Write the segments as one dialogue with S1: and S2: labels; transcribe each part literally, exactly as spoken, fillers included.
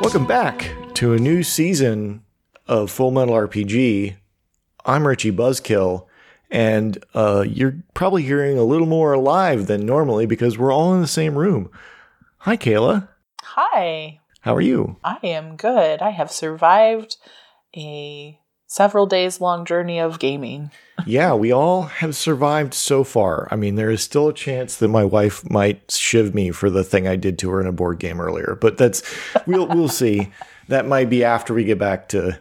S1: Welcome back to a new season of Full Metal R P G. I'm Richie Buzzkill, and uh, you're probably hearing a little more alive than normally because we're all in the same room. Hi, Kayla.
S2: Hi.
S1: How are you?
S2: I am good. I have survived a several days long journey of gaming.
S1: Yeah, we all have survived so far. I mean, there is still a chance that my wife might shiv me for the thing I did to her in a board game earlier, but that's we'll we'll see. That might be after we get back to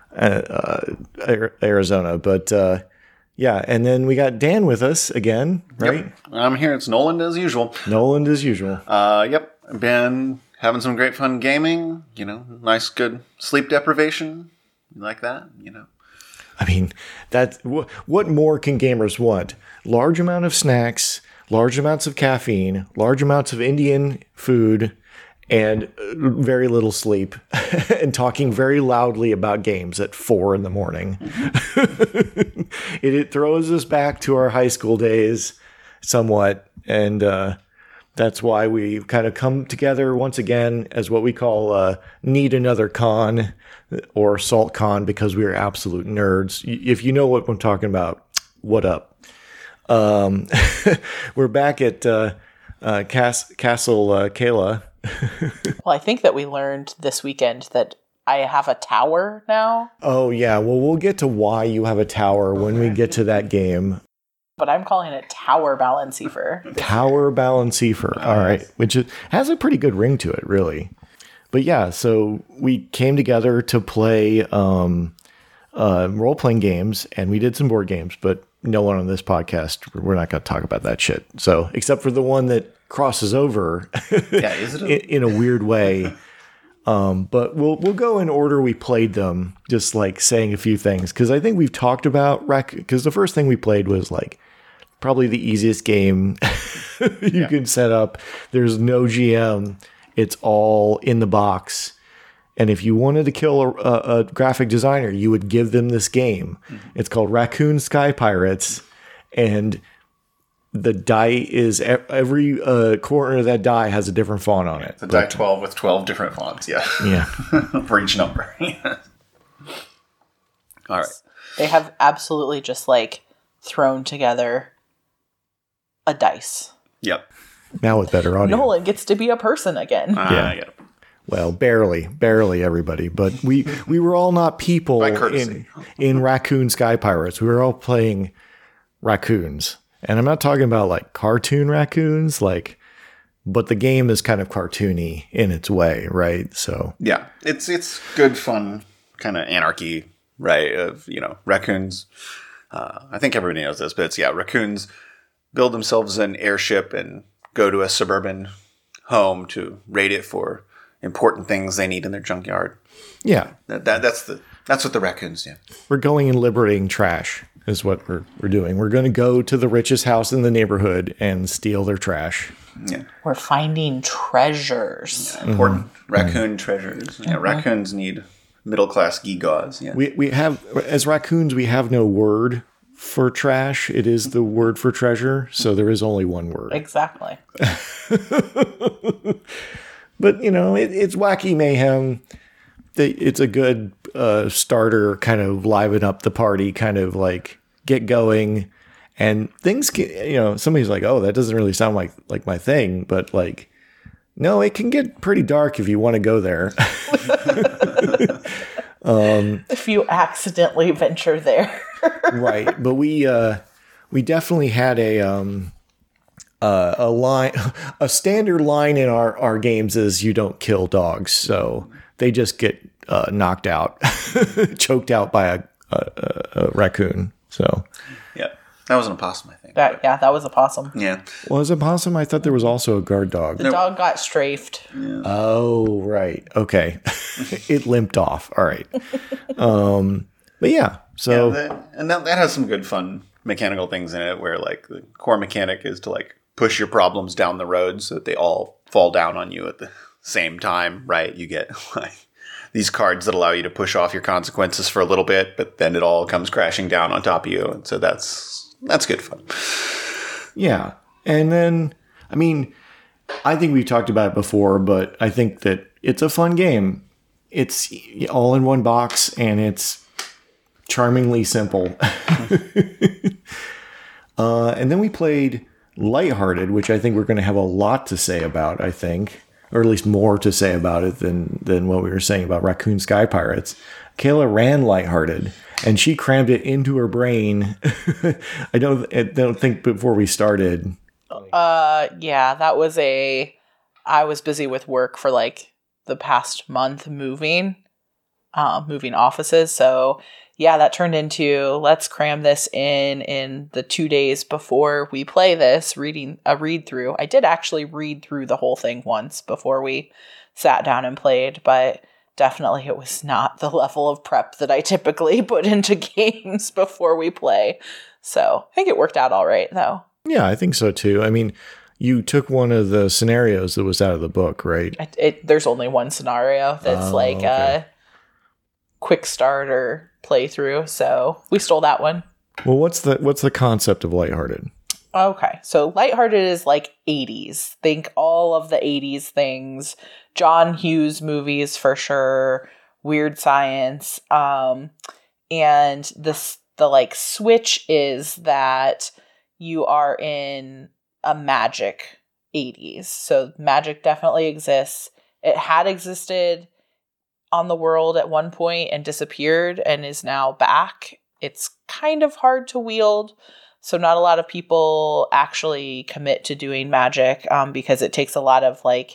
S1: uh, uh, Arizona, but uh, yeah. And then we got Dan with us again, right?
S3: Yep. I'm here. It's Nolan as usual.
S1: Nolan as usual.
S3: Uh, yep. Been having some great fun gaming. You know, nice, good sleep deprivation. You like that? You know.
S1: I mean, that wh- what more can gamers want? Large amount of snacks, large amounts of caffeine, large amounts of Indian food, and uh, very little sleep, and talking very loudly about games at four in the morning. it, it throws us back to our high school days somewhat, and uh, that's why we kind of come together once again as what we call uh, Need Another Con, or Salt Con, because we are absolute nerds. If you know what I'm talking about, what up? Um, we're back at uh, uh, Cas- Castle uh, Kayla.
S2: Well, I think that we learned this weekend that I have a tower now.
S1: Oh, yeah. Well, we'll get to why you have a tower when we get to that game.
S2: But I'm calling it Tower Balanceifer.
S1: Tower Balanceifer. All right. Which is, has a pretty good ring to it, really. But yeah, so we came together to play um, uh, role-playing games, and we did some board games, but no one on this podcast, we're not going to talk about that shit. So, except for the one that crosses over
S3: Yeah, is it a-
S1: in, in a weird way. Um, but we'll we'll go in order we played them, just like saying a few things, because I think we've talked about Rac- because the first thing we played was like probably the easiest game you
S3: yeah.
S1: can set up. There's no G M. It's all in the box. And if you wanted to kill a, a, a graphic designer, you would give them this game. Mm-hmm. It's called Raccoon Sky Pirates. And the die is, every uh, corner of that die has a different font on it.
S3: It's a die twelve with twelve different fonts, yeah.
S1: Yeah.
S3: For each number. All right.
S2: They have absolutely just like thrown together a dice.
S3: Yep.
S1: Now with better audio.
S2: Nolan gets to be a person again.
S3: Uh,
S1: Yeah.
S3: Yep.
S1: Well, barely, barely everybody, but we we were all not people
S3: By
S1: in
S3: courtesy.
S1: in Raccoon Sky Pirates. We were all playing raccoons, and I'm not talking about like cartoon raccoons, like, but the game is kind of cartoony in its way, right? So
S3: Yeah. It's it's good fun kind of anarchy, right? Of, you know, raccoons. Uh, I think everybody knows this, but it's, yeah, raccoons build themselves an airship and go to a suburban home to raid it for important things they need in their junkyard.
S1: yeah,
S3: That, that that's the that's what the raccoons do.
S1: we're going and liberating trash is what we're we're doing. We're going to go to the richest house in the neighborhood and steal their trash.
S3: Yeah,
S2: We're finding treasures.
S3: important raccoon treasures. Yeah, raccoons need middle class gewgaws. Yeah,
S1: We we have as raccoons we have no word for trash. It is the word for treasure, so there is only one word.
S2: Exactly.
S1: But you know, it, it's wacky mayhem. It's a good uh, starter, kind of liven up the party, kind of like get going, and things can, you know, somebody's like, "Oh, that doesn't really sound like like my thing," but like, no, it can get pretty dark if you want to go there.
S2: um, if you accidentally venture there.
S1: Right, but we uh, we definitely had a um, uh, a line, a standard line in our, our games is you don't kill dogs, so they just get uh, knocked out, choked out by a, a, a raccoon. So
S3: yeah, that was an opossum, I think.
S2: That, yeah, that was a possum.
S3: Yeah,
S1: was it possum? I thought there was also a guard dog.
S2: The dog got strafed.
S3: yeah.
S1: Oh, right, okay, it limped off. All right, um, but yeah, so
S3: yeah, that, and that, that has some good fun mechanical things in it, where like the core mechanic is to like push your problems down the road so that they all fall down on you at the same time, right? You get like these cards that allow you to push off your consequences for a little bit, but then it all comes crashing down on top of you, and so that's that's good fun.
S1: yeah, and then I mean, I think we've talked about it before, but I think that it's a fun game. it's all in one box, and it's charmingly simple. uh, and then we played Lighthearted, which I think we're going to have a lot to say about, I think, or at least more to say about it than, than what we were saying about Raccoon Sky Pirates. Kayla ran Lighthearted, and she crammed it into her brain. I don't, I don't think before we started.
S2: Uh, yeah, that was a, I was busy with work for like the past month moving, uh, moving offices. So yeah, that turned into, let's cram this in in the two days before we play this, reading a read through. I did actually read through the whole thing once before we sat down and played, but definitely it was not the level of prep that I typically put into games before we play. So I think it worked out all right though.
S1: Yeah, I think so too. I mean, you took one of the scenarios that was out of the book, right?
S2: It, it, there's only one scenario that's
S1: Oh,
S2: like
S1: okay.
S2: a quick start or playthrough, so we stole that one.
S1: Well, what's the what's the concept of Lighthearted?
S2: Okay, so Lighthearted is like eighties. Think all of the eighties things. John Hughes movies for sure. Weird Science. Um, and this the like switch is that you are in a magic eighties. So magic definitely exists. It had existed on the world at one point and disappeared and is now back. It's kind of hard to wield. So not a lot of people actually commit to doing magic um, because it takes a lot of like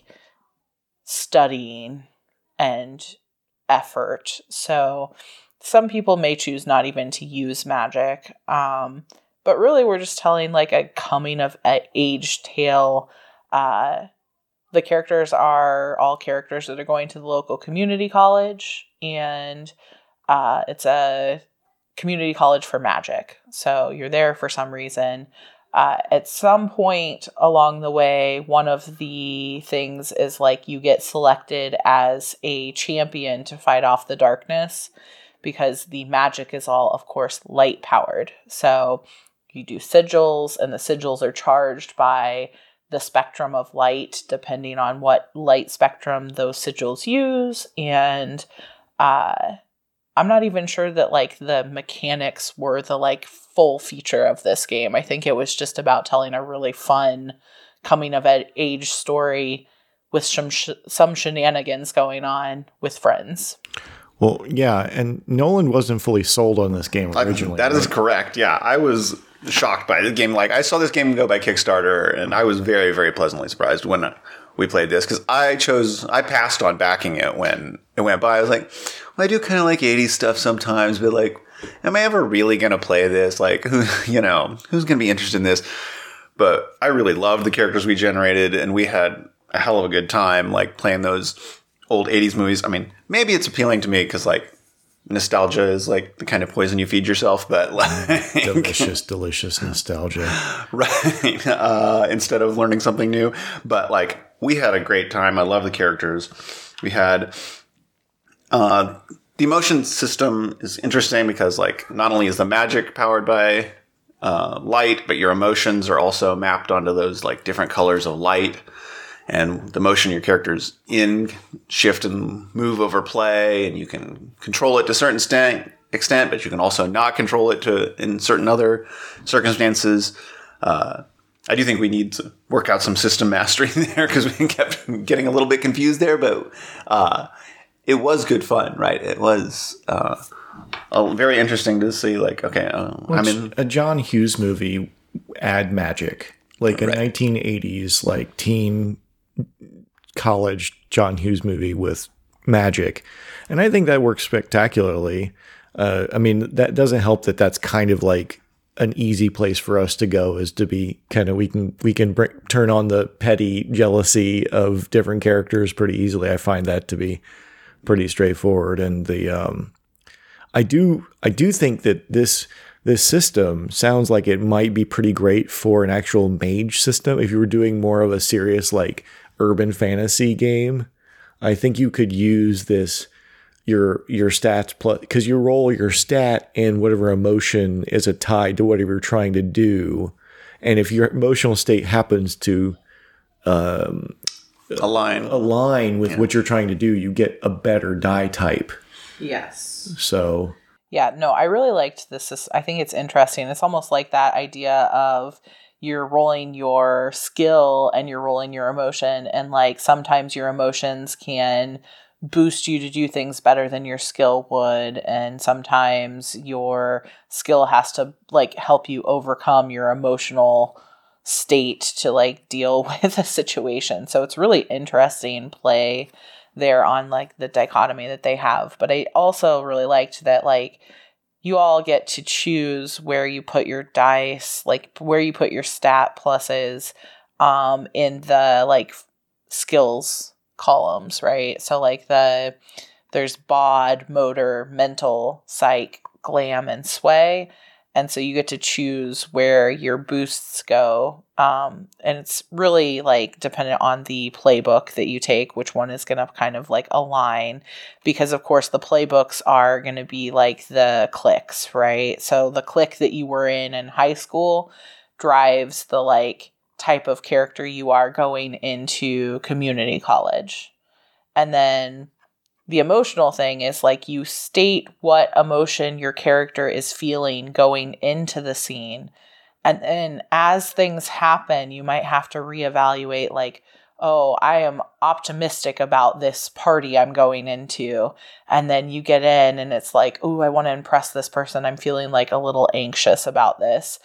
S2: studying and effort. So some people may choose not even to use magic. Um, but really we're just telling like a coming of age tale. Uh, the characters are all characters that are going to the local community college, and uh, it's a community college for magic. So you're there for some reason. Uh, at some point along the way, one of the things is like you get selected as a champion to fight off the darkness, because the magic is all, of course, light powered. So you do sigils, and the sigils are charged by the spectrum of light, depending on what light spectrum those sigils use. And uh, I'm not even sure that like the mechanics were the like full feature of this game. I think it was just about telling a really fun coming of age story with some sh- some shenanigans going on with friends.
S1: Well, yeah, and Nolan wasn't fully sold on this game originally.
S3: I, that is
S1: right?
S3: correct. Yeah, I was shocked by the game. Like, I saw this game go by Kickstarter, and I was very, very pleasantly surprised when we played this, because I chose, I passed on backing it when it went by. I was like, well, I do kind of like eighties stuff sometimes, but like, am I ever really going to play this? Like, who, you know, who's going to be interested in this? But I really loved the characters we generated, and we had a hell of a good time, like, playing those old eighties movies. I mean, maybe it's appealing to me because, like, nostalgia is like the kind of poison you feed yourself, but like
S1: delicious, delicious nostalgia,
S3: right? Uh, instead of learning something new, but like, we had a great time. I love the characters. We had uh, the emotion system is interesting because, like, not only is the magic powered by uh, light, but your emotions are also mapped onto those like different colors of light. And the motion your character's in shift and move over play, and you can control it to a certain extent, extent, but you can also not control it to in certain other circumstances. Uh, I do think we need to work out some system mastery there, because we kept getting a little bit confused there, but uh, it was good fun, right? It was uh, uh, very interesting to see, like, okay, uh, I'm in
S1: a John Hughes movie, add magic, like a
S3: Right.
S1: nineteen eighties like teen college John Hughes movie with magic. And I think that works spectacularly. Uh, I mean, that doesn't help that that's kind of like an easy place for us to go, is to be kind of, we can, we can bring, turn on the petty jealousy of different characters pretty easily. I find that to be pretty straightforward. And the, um, I do, I do think that this, this system sounds like it might be pretty great for an actual mage system. If you were doing more of a serious, like, urban fantasy game, I think you could use this, your your stats plus, because you roll your stat and whatever emotion is a tied to whatever you're trying to do. And if your emotional state happens to um,
S3: align
S1: align with
S3: Yeah.
S1: what you're trying to do, you get a better die type.
S2: Yes.
S1: So
S2: Yeah, no, I really liked this. I think it's interesting. It's almost like that idea of you're rolling your skill and you're rolling your emotion, and like sometimes your emotions can boost you to do things better than your skill would, and sometimes your skill has to like help you overcome your emotional state to like deal with a situation. So it's really interesting play there on like the dichotomy that they have. But I also really liked that like you all get to choose where you put your dice, like where you put your stat pluses um in the like skills columns, right? So like the there's bod, motor, mental, psych, glam, and sway. And so you get to choose where your boosts go. Um, and it's really like dependent on the playbook that you take, which one is going to kind of like align. Because of course the playbooks are going to be like the cliques, right? So the clique that you were in in high school drives the like type of character you are going into community college. And then the emotional thing is like you state what emotion your character is feeling going into the scene. And then as things happen, you might have to reevaluate like, oh, I am optimistic about this party I'm going into. And then you get in and it's like, oh, I want to impress this person. I'm feeling like a little anxious about this.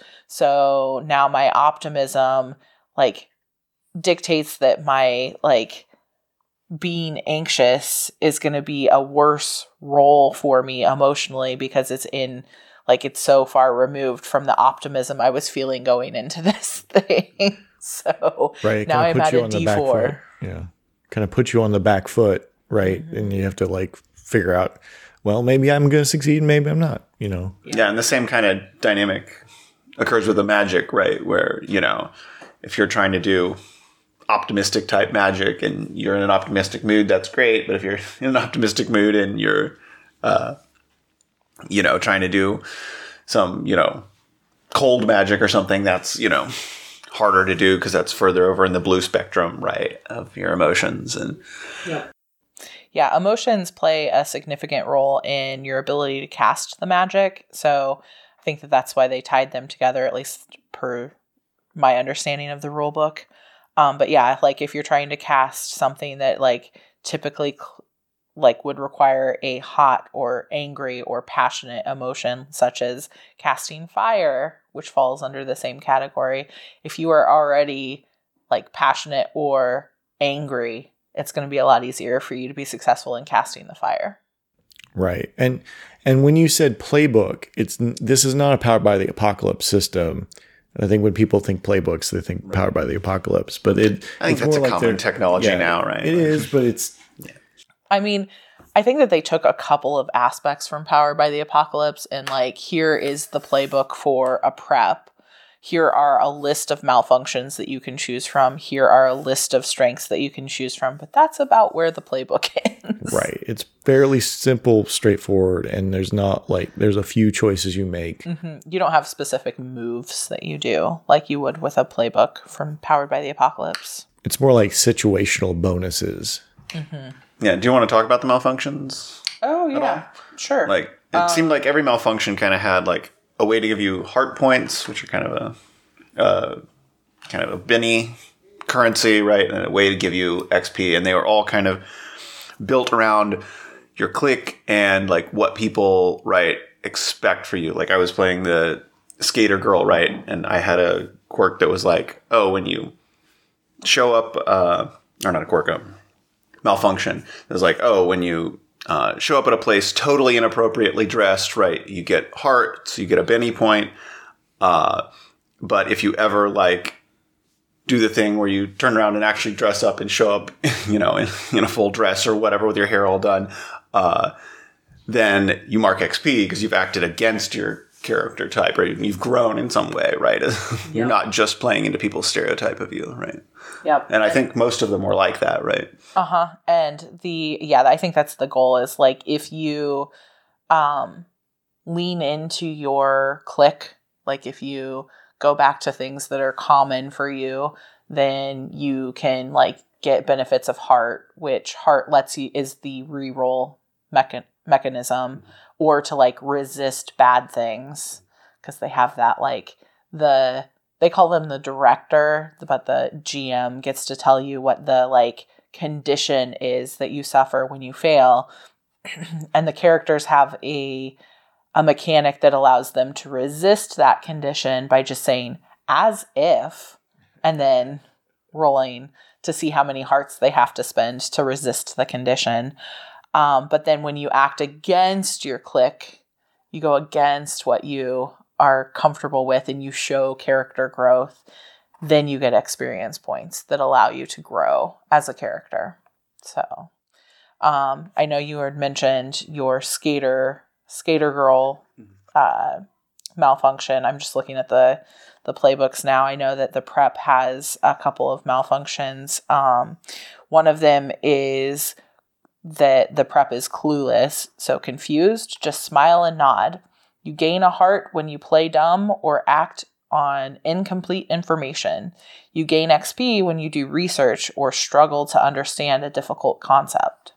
S2: So now my optimism like dictates that my like being anxious is going to be a worse role for me emotionally because it's in like it's so far removed from the optimism I was feeling going into this thing. So
S1: right,
S2: now I'm at a D four.
S1: Yeah, kind of put you on the back foot, right? Mm-hmm. And you have to like figure out, well, maybe I'm going to succeed, maybe I'm not. You know.
S3: Yeah. yeah, and the same kind of dynamic occurs with the magic, right? Where you know, if you're trying to do optimistic type magic and you're in an optimistic mood, that's great. But if you're in an optimistic mood and you're, uh, you know, trying to do some, you know, cold magic or something, that's, you know, harder to do because that's further over in the blue spectrum, right, of your emotions. And
S2: yeah. Yeah, emotions play a significant role in your ability to cast the magic. So I think that that's why they tied them together, at least per my understanding of the rule book. Um, but yeah, like if you're trying to cast something that like typically cl- like would require a hot or angry or passionate emotion, such as casting fire, which falls under the same category. If you are already like passionate or angry, it's going to be a lot easier for you to be successful in casting the fire.
S1: Right. And, and when you said playbook, it's, this is not a Powered by the Apocalypse system. I think when people think playbooks, they think right. Powered by the Apocalypse, but it,
S3: I think
S1: it's
S3: that's
S1: more
S3: a
S1: like
S3: common technology
S1: yeah,
S3: now, right?
S1: It is, but it's,
S3: yeah.
S2: I mean, I think that they took a couple of aspects from Powered by the Apocalypse and like, here is the playbook for a prep. Here are a list of malfunctions that you can choose from. Here are a list of strengths that you can choose from. But that's about where the playbook ends.
S1: Right. It's fairly simple, straightforward, and there's not like, there's a few choices you make.
S2: Mm-hmm. You don't have specific moves that you do like you would with a playbook from Powered by the Apocalypse.
S1: It's more like situational bonuses.
S2: Mm-hmm.
S3: Yeah. Do you want to talk about the malfunctions?
S2: Oh, yeah. Sure.
S3: Like, it um, seemed like every malfunction kind of had like a way to give you heart points, which are kind of a uh, kind of a Benny currency, right? And a way to give you X P. And they were all kind of built around your clique and like what people, right, expect for you. Like I was playing the skater girl, right? And I had a quirk that was like, oh, when you show up, uh, or not a quirk, a malfunction. It was like, oh, when you Uh, show up at a place totally inappropriately dressed, right? You get hearts, you get a Benny point. Uh, but if you ever like do the thing where you turn around and actually dress up and show up, you know, in, in a full dress or whatever with your hair all done, uh, then you mark X P because you've acted against your character type, right? You've grown in some way, right? You're yeah. not just playing into people's stereotype of you, right?
S2: Yep.
S3: And I think most of them were like that, right?
S2: Uh-huh. And the, yeah, I think that's the goal is like if you um, lean into your clique, like if you go back to things that are common for you, then you can like get benefits of heart, which heart lets you is the reroll mecha- mechanism, or to like resist bad things, because they have that like the they call them the director, but the G M gets to tell you what the like condition is that you suffer when you fail. And the characters have a a mechanic that allows them to resist that condition by just saying as if, and then rolling to see how many hearts they have to spend to resist the condition. Um, but then when you act against your clique, you go against what you are comfortable with and you show character growth, then you get experience points that allow you to grow as a character. So um, I know you had mentioned your skater skater girl uh, malfunction. I'm just looking at the the playbooks now. I know that the prep has a couple of malfunctions. Um, one of them is that the prep is clueless, so confused. Just smile and nod. You gain a heart when you play dumb or act on incomplete information. You gain X P when you do research or struggle to understand a difficult concept.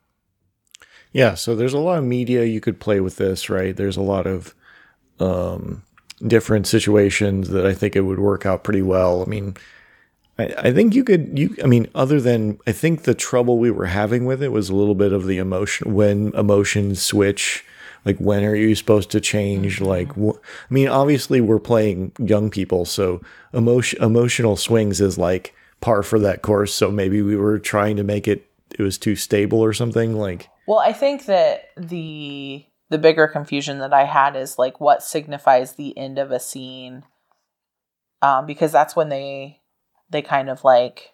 S1: Yeah, so there's a lot of media you could play with this, right? There's a lot of um, different situations that I think it would work out pretty well. I mean, I, I think you could, you. I mean, other than, I think the trouble we were having with it was a little bit of the emotion, when emotions switch, like when are you supposed to change? Mm-hmm. Like, wh- I mean, obviously we're playing young people, so emotion, emotional swings is like par for that course. So maybe we were trying to make it, it was too stable or something like.
S2: Well, I think that the the bigger confusion that I had is like what signifies the end of a scene, um, because that's when they they kind of like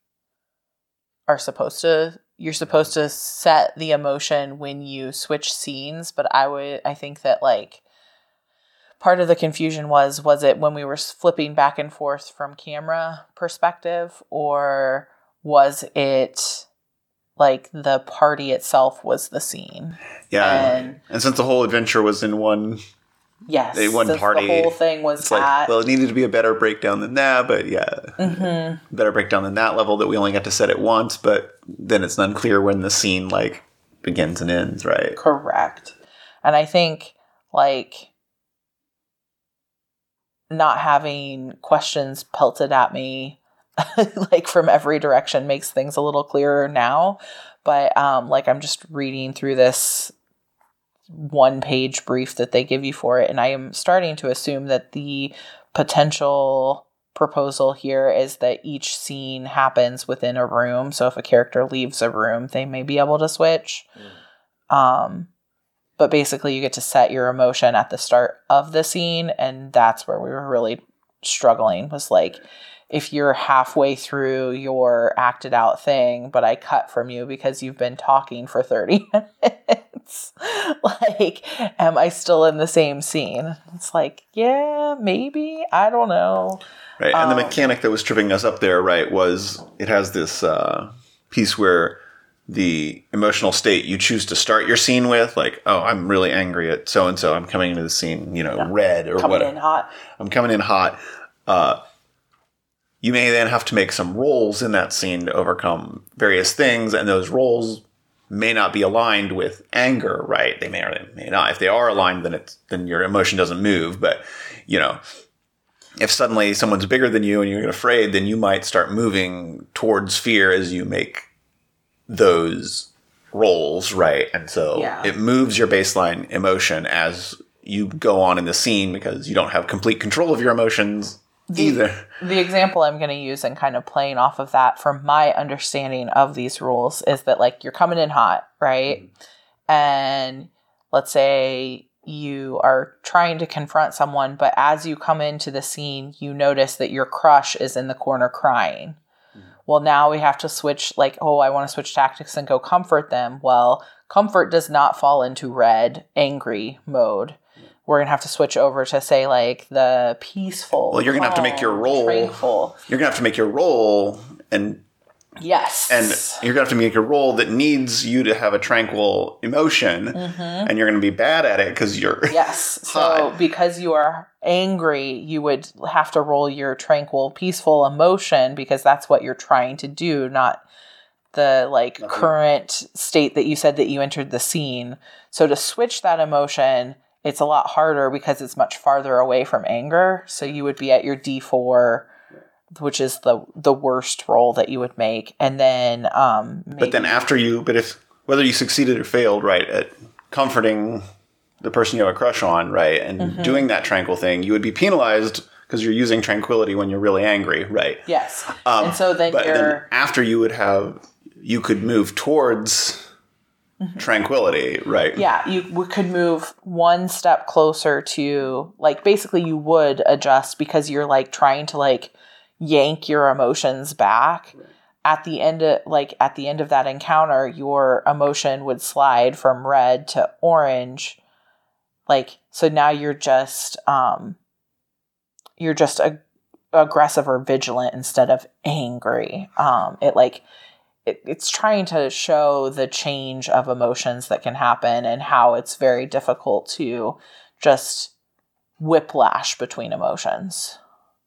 S2: are supposed to you're supposed to set the emotion when you switch scenes. But I would I think that like part of the confusion was was it when we were flipping back and forth from camera perspective, or was it like the party itself was the scene?
S3: Yeah,
S2: and,
S3: and since the whole adventure was in one,
S2: yes,
S3: in one
S2: since
S3: party,
S2: the whole thing was
S3: it's
S2: at,
S3: like, well, it needed to be a better breakdown than that, but yeah,
S2: mm-hmm.
S3: better breakdown than that level that we only got to set it once, but then it's unclear when the scene like begins and ends, right?
S2: Correct. And I think like not having questions pelted at me like from every direction makes things a little clearer now. But um, like I'm just reading through this one page brief that they give you for it, and I am starting to assume that the potential proposal here is that each scene happens within a room. So if a character leaves a room, they may be able to switch. Mm. Um, but basically you get to set your emotion at the start of the scene, and that's where we were really struggling, was like, if you're halfway through your acted out thing, but I cut from you because you've been talking for thirty minutes, like, am I still in the same scene? It's like, yeah, maybe. I don't know.
S3: Right. And
S2: um,
S3: the mechanic that was tripping us up there, right, was it has this uh, piece where the emotional state you choose to start your scene with, like, oh, I'm really angry at so-and-so. I'm coming into the scene, you know, yeah. red or
S2: coming
S3: whatever.
S2: in hot.
S3: I'm coming in hot. Uh, you may then have to make some rolls in that scene to overcome various things, and those rolls may not be aligned with anger, right? They may or they may not. If they are aligned, then it's then your emotion doesn't move. But, you know, if suddenly someone's bigger than you and you're afraid, then you might start moving towards fear as you make those rolls, right? And so yeah. It moves your baseline emotion as you go on in the scene because you don't have complete control of your emotions
S2: the,
S3: either.
S2: The example I'm going to use and kind of playing off of that from my understanding of these rules is that like you're coming in hot, right? Mm-hmm. And let's say you are trying to confront someone, but as you come into the scene, you notice that your crush is in the corner crying. Mm-hmm. Well, now we have to switch, like, oh, I want to switch tactics and go comfort them. Well, comfort does not fall into red, angry mode. We're going to have to switch over to, say, like, the peaceful.
S3: Well, you're going to have to make your roll.
S2: Tranquil.
S3: You're going to have to make your roll and
S2: Yes.
S3: And you're going to have to make a roll that needs you to have a tranquil emotion, mm-hmm. and you're going to be bad at it because you're
S2: Yes. So because you are angry, you would have to roll your tranquil, peaceful emotion because that's what you're trying to do, not the like Nothing. current state that you said that you entered the scene. So to switch that emotion, it's a lot harder because it's much farther away from anger. So you would be at your D four, which is the the worst roll that you would make. And then um maybe,
S3: But then after you but if whether you succeeded or failed, right, at comforting the person you have a crush on, right, and mm-hmm. doing that tranquil thing, you would be penalized because you're using tranquility when you're really angry, right?
S2: Yes. Um, and so then
S3: but
S2: you're
S3: then after you would have you could move towards mm-hmm. tranquility, right?
S2: Yeah, you w- could move one step closer to, like, basically you would adjust because you're, like, trying to, like, yank your emotions back. Right. At the end of, like, at the end of that encounter, your emotion would slide from red to orange. Like, so now you're just, um, you're just ag- aggressive or vigilant instead of angry. Um, it, like... It, it's trying to show the change of emotions that can happen and how it's very difficult to just whiplash between emotions.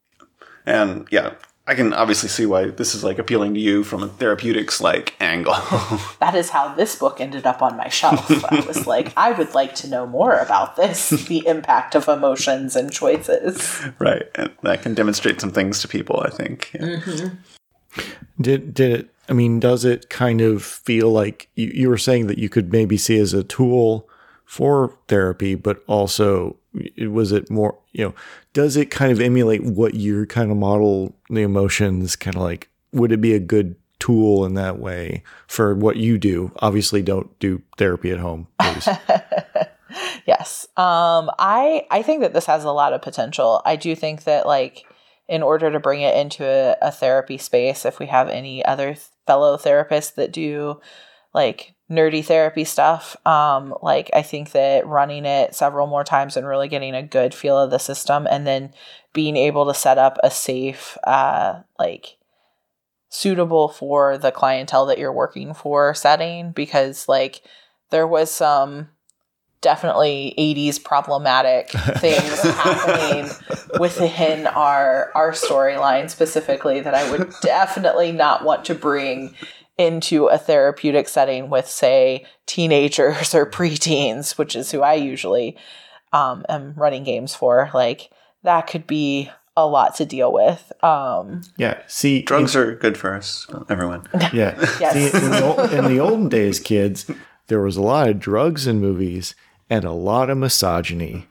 S3: And yeah, I can obviously see why this is like appealing to you from a therapeutics like angle.
S2: That is how this book ended up on my shelf. I was like, I would like to know more about this, the impact of emotions and choices.
S3: Right. And that can demonstrate some things to people, I think. Yeah.
S2: Mm-hmm.
S1: Did did it, I mean, does it kind of feel like you, you were saying that you could maybe see as a tool for therapy, but also was it more, you know, does it kind of emulate what you kind of model the emotions, kind of like, would it be a good tool in that way for what you do? Obviously don't do therapy at home, please.
S2: Yes. Um, I, I think that this has a lot of potential. I do think that, like, in order to bring it into a, a therapy space, if we have any other th- fellow therapists that do like nerdy therapy stuff, um, like I think that running it several more times and really getting a good feel of the system and then being able to set up a safe, uh, like suitable for the clientele that you're working for setting, because like there was some definitely eighties problematic things happening within our our storyline specifically that I would definitely not want to bring into a therapeutic setting with, say, teenagers or preteens, which is who I usually um, am running games for. Like, that could be a lot to deal with. Um,
S1: yeah, see...
S3: Drugs in, are good for us, everyone.
S1: Yeah. Yes. See, in the, in the olden days, kids, there was a lot of drugs in movies and a lot of misogyny.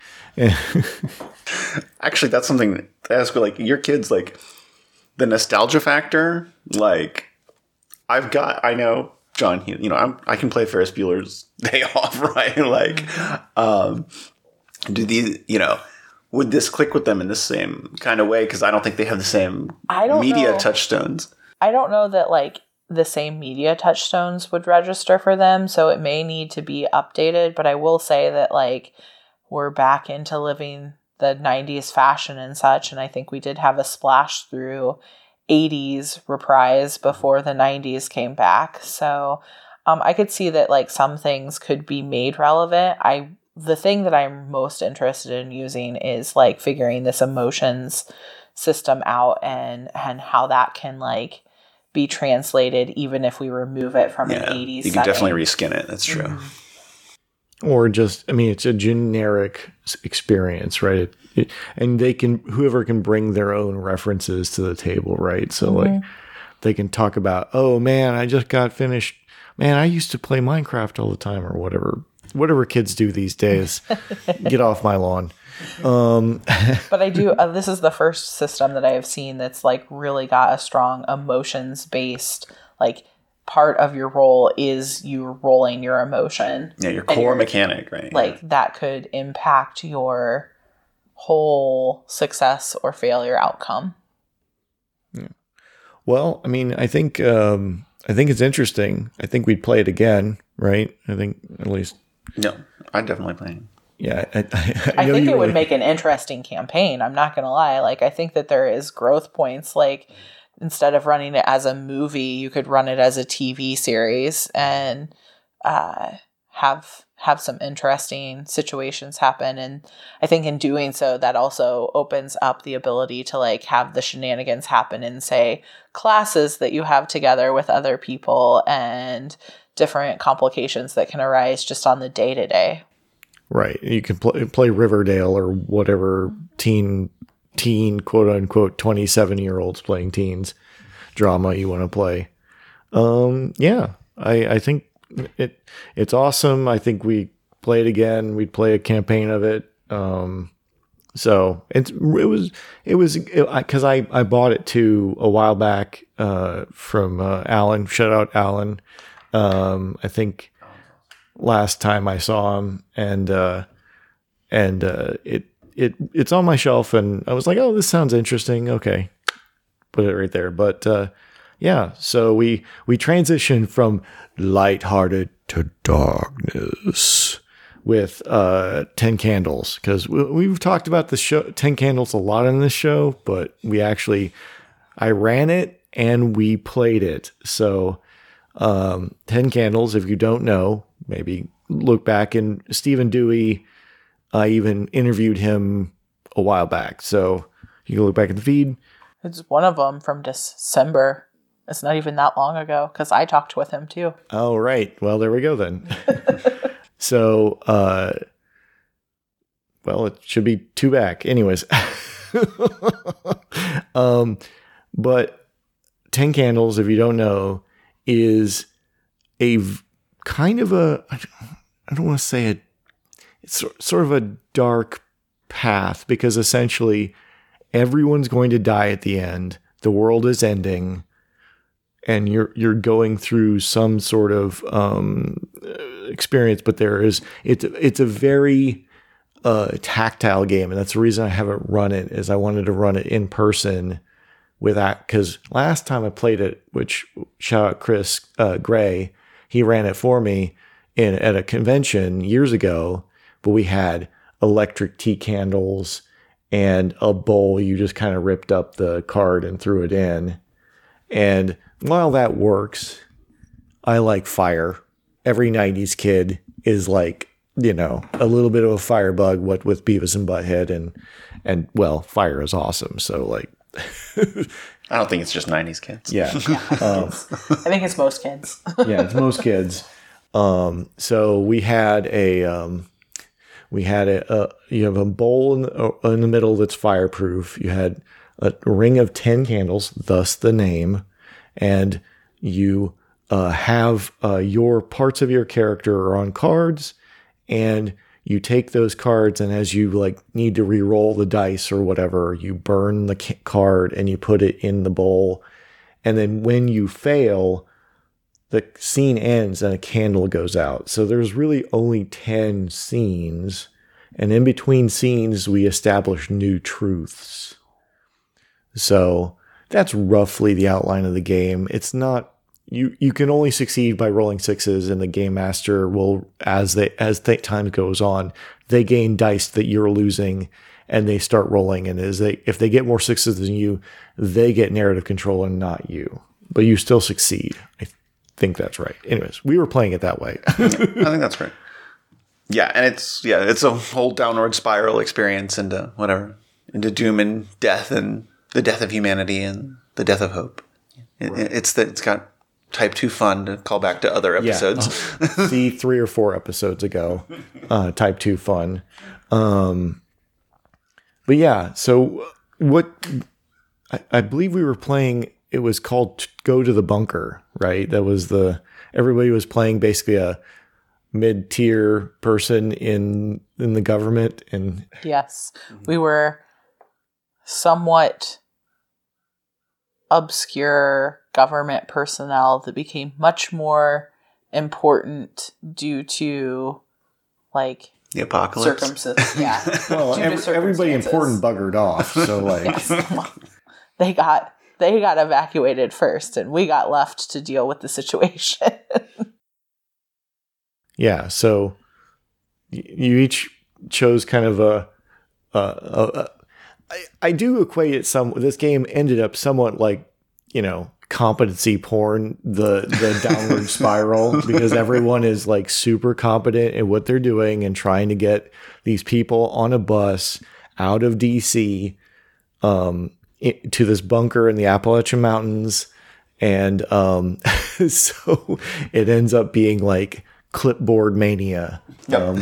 S3: Actually, that's something to ask, like, your kids, like, the nostalgia factor, like, I've got, I know, John, you know, I'm, I can play Ferris Bueller's Day Off, right? Like, um, do these, you know, would this click with them in the same kind of way? Because I don't think they have the same
S2: I don't
S3: media
S2: know.
S3: touchstones.
S2: I don't know that, like, the same media touchstones would register for them, so it may need to be updated. But I will say that, like, we're back into living the nineties fashion and such, and I think we did have a splash through eighties reprise before the nineties came back. So um, I could see that, like, some things could be made relevant. I the thing that I'm most interested in using is, like, figuring this emotions system out and and how that can, like, be translated even if we remove it from
S3: yeah,
S2: an eighties
S3: you can
S2: setting.
S3: definitely reskin it. That's true.
S2: Mm-hmm.
S1: Or just, I mean, it's a generic experience, right? It, it, and they can, whoever can bring their own references to the table, right? So mm-hmm. like they can talk about, oh man, I just got finished. Man, I used to play Minecraft all the time, or whatever, whatever kids do these days. Get off my lawn. Um,
S2: but I do, uh, this is the first system that I have seen that's, like, really got a strong emotions based, like, part of your role is you rolling your emotion.
S3: Yeah, your core mechanic, right?
S2: Like,
S3: yeah.
S2: that could impact your whole success or failure outcome.
S1: Yeah. Well, I mean, I think um, I think it's interesting. I think we'd play it again, right? I think at least.
S3: No, I'd definitely play it.
S1: Yeah, I, I,
S2: I, I think it would make an interesting campaign. I'm not going to lie. Like, I think that there is growth points. Like, instead of running it as a movie, you could run it as a T V series and uh, have have some interesting situations happen. And I think in doing so, that also opens up the ability to like have the shenanigans happen in, say, classes that you have together with other people and different complications that can arise just on the day to day.
S1: Right. You can play, play Riverdale or whatever teen, teen, quote unquote, twenty-seven year olds playing teens drama you want to play. Um, yeah, I, I think it, it's awesome. I think we play it again. We'd play a campaign of it. Um, so it's, it was, it was, it, I, cause I, I bought it too a while back, uh, from, uh, Alan, shout out Alan. Um, I think, last time I saw him, and uh, and uh, it it it's on my shelf, and I was like, oh, this sounds interesting. Okay, put it right there. But uh, yeah, so we we transitioned from lighthearted to darkness with uh, Ten Candles, because we, we've talked about the show Ten Candles a lot in this show, but we actually I ran it and we played it. So um, Ten Candles, if you don't know, maybe look back, and Stephen Dewey, I even interviewed him a while back. So you can look back at the feed.
S2: It's one of them from December. It's not even that long ago because I talked with him too.
S1: Oh, right. Well, there we go then. So, uh, well, it should be two back. Anyways. um, but Ten Candles, if you don't know, is a v- kind of a, I don't want to say a, it's sort of a dark path, because essentially everyone's going to die at the end. The world is ending, and you're you're going through some sort of um, experience. But there is it's it's a very uh, tactile game, and that's the reason I haven't run it. Is I wanted to run it in person with that, because last time I played it, which shout out Chris uh, Gray, he ran it for me in at a convention years ago. But we had electric tea candles and a bowl. You just kind of ripped up the card and threw it in. And while that works, I like fire. Every nineties kid is like, you know, a little bit of a firebug, what with Beavis and Butthead, and, and well, fire is awesome. So like,
S3: I don't think it's just nineties kids.
S1: Yeah.
S2: um, I think it's most kids.
S1: Yeah, it's most kids. Um, so we had a, um, we had a, a, you have a bowl in the, in the middle that's fireproof. You had a ring of ten candles, thus the name. And you, uh, have, uh, your parts of your character are on cards, and you take those cards, and as you like need to re-roll the dice or whatever, you burn the ca- card and you put it in the bowl. And then when you fail, the scene ends and a candle goes out. So there's really only ten scenes. And in between scenes, we establish new truths. So that's roughly the outline of the game. It's not, you, you can only succeed by rolling sixes, and the game master will, as they, as th- time goes on, they gain dice that you're losing, and they start rolling. And as they, if they get more sixes than you, they get narrative control and not you, but you still succeed. I think that's right. Anyways, we were playing it that way.
S3: I think that's right. Yeah, and it's yeah, it's a whole downward spiral experience into whatever, into doom and death, and the death of humanity and the death of hope. It, right. It's that it's got type two fun to call back to other episodes.
S1: Yeah. Uh, see, three or four episodes ago, uh, type two fun. Um, but yeah, so what I, I believe we were playing. It was called Go to the Bunker, right? That was the, everybody was playing basically a mid-tier person in in the government. And
S2: yes, we were somewhat obscure government personnel that became much more important due to like
S3: the apocalypse.
S2: Circumstances. Yeah.
S1: Well, every, everybody important buggered off. So like,
S2: yes. they got. They got evacuated first, and we got left to deal with the situation.
S1: Yeah, so you each chose kind of a. a, a, a I, I do equate it some. This game ended up somewhat like you know, competency porn, the the downward spiral, because everyone is like super competent at what they're doing and trying to get these people on a bus out of D C um, it, to this bunker in the Appalachian Mountains. And um, so it ends up being like clipboard mania.
S3: Yep.
S1: Um,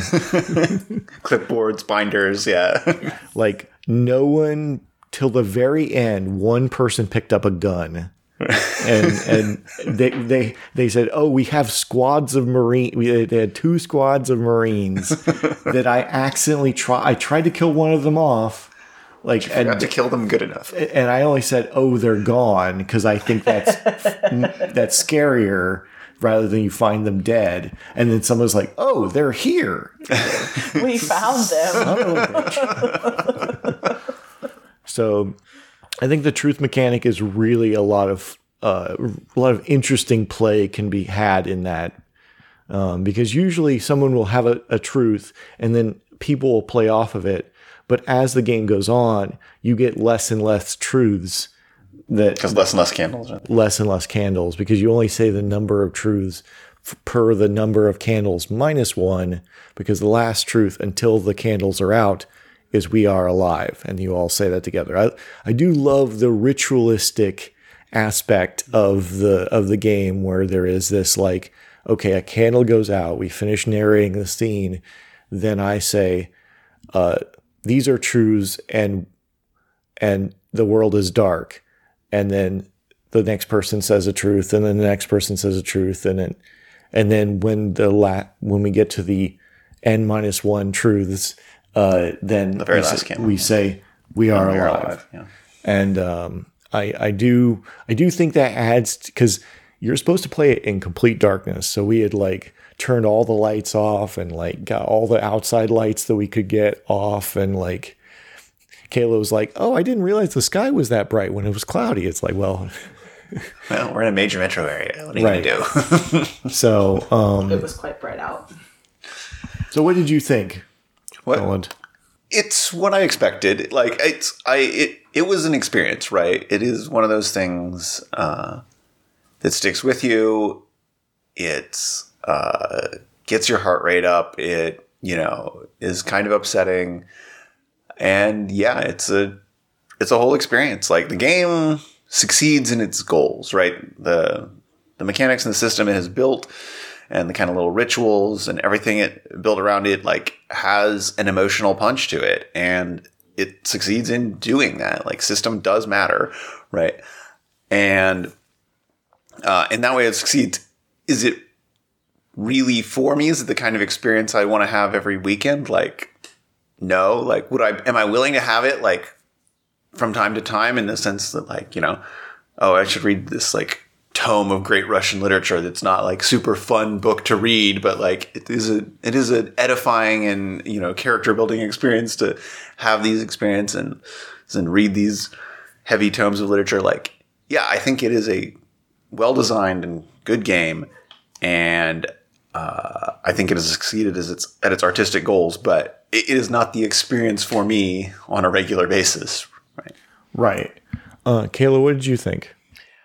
S3: Clipboards, binders, yeah.
S1: like no one till the very end, one person picked up a gun. and and they they they said, oh, we have squads of marine. We they had two squads of Marines that I accidentally try. I tried to kill one of them off, like
S3: And
S1: and
S3: to kill them good enough.
S1: and I only said, oh, they're gone, because I think that's that's scarier rather than you find them dead. And then someone's like, oh, they're here.
S2: We found them.
S1: Son of a bitch. So I think the truth mechanic is really a lot of uh, a lot of interesting play can be had in that, um, because usually someone will have a, a truth and then people will play off of it. But as the game goes on, you get less and less truths that
S3: Because less and less candles. Right?
S1: less and less candles, because you only say the number of truths f- per the number of candles minus one, because the last truth until the candles are out is we are alive, and you all say that together. I I do love the ritualistic aspect of the of the game, where there is this like, okay, a candle goes out, we finish narrating the scene, then I say, uh, these are truths, and and the world is dark, and then the next person says a truth, and then the next person says a truth, and then and then when the la- when we get to the n minus one truths, uh, then
S3: The very
S1: we,
S3: last
S1: say,
S3: candle.
S1: we say we are
S3: We are
S1: alive.
S3: alive, yeah.
S1: And um, I I do I do think that adds, because you're supposed to play it in complete darkness. So we had like turned all the lights off and like got all the outside lights that we could get off, and like Kayla was like, oh, I didn't realize the sky was that bright when it was cloudy. It's like, well,
S3: Well, we're in a major metro area. What are you
S1: Right.
S3: going to do?
S1: so um,
S2: It was quite bright out.
S1: so what did you think,
S3: What?
S1: Roland?
S3: It's what I expected. Like it's I it it was an experience, right? It is one of those things uh, that sticks with you. It's uh, gets your heart rate up. It you know is kind of upsetting, and yeah, it's a it's a whole experience. Like the game succeeds in its goals, right? The the mechanics and the system it has built, and the kind of little rituals and everything it built around it, like, has an emotional punch to it, and it succeeds in doing that. Like, system does matter, right? And uh, in that way, it succeeds. Is it really for me? Is it the kind of experience I want to have every weekend? Like, no. Like, would I? Am I willing to have it like from time to time, in the sense that, like, you know, oh, I should read this like tome of great Russian literature that's not like super fun book to read, but like it is a it is an edifying and, you know, character building experience to have these experiences and and read these heavy tomes of literature. Like, yeah, I think it is a well designed and good game, and uh, I think it has succeeded as its at its artistic goals, but it, it is not the experience for me on a regular basis. Right.
S1: Right. Uh, Kayla, what did you think?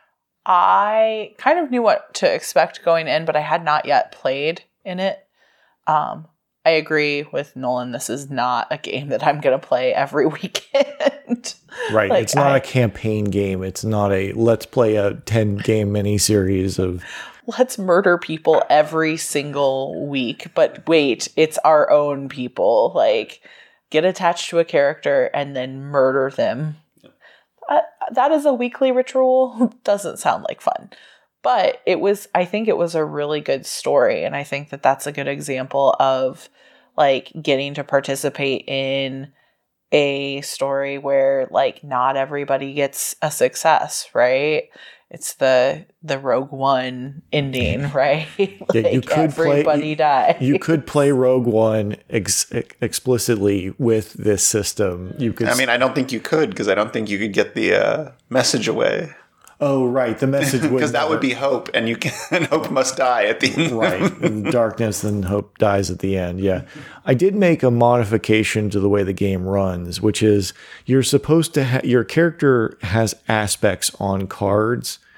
S2: I kind of knew what to expect going in, but I had not yet played in it. Um, I agree with Nolan. This is not a game that I'm going to play every weekend.
S1: Right.
S2: Like,
S1: it's not
S2: I-
S1: a campaign game. It's not a let's play a ten game miniseries of.
S2: Let's murder people every single week. But wait, it's our own people. Like, get attached to a character and then murder them. Uh, that is a weekly ritual. Doesn't sound like fun. But it was, I think it was a really good story. And I think that that's a good example of like getting to participate in a story where like not everybody gets a success, right? It's the the Rogue One ending, right?
S1: Yeah,
S2: like
S1: you could play-
S2: everybody dies.
S1: You could play Rogue One ex- explicitly with this system. You could.
S3: I mean, I don't think you could, because I don't think you could get the uh, message away.
S1: oh, right. The message would
S3: Because that would be hope, and you can hope must die at the end.
S1: right. In darkness, then hope dies at the end. Yeah, I did make a modification to the way the game runs, which is you're supposed to ha- your character has aspects on cards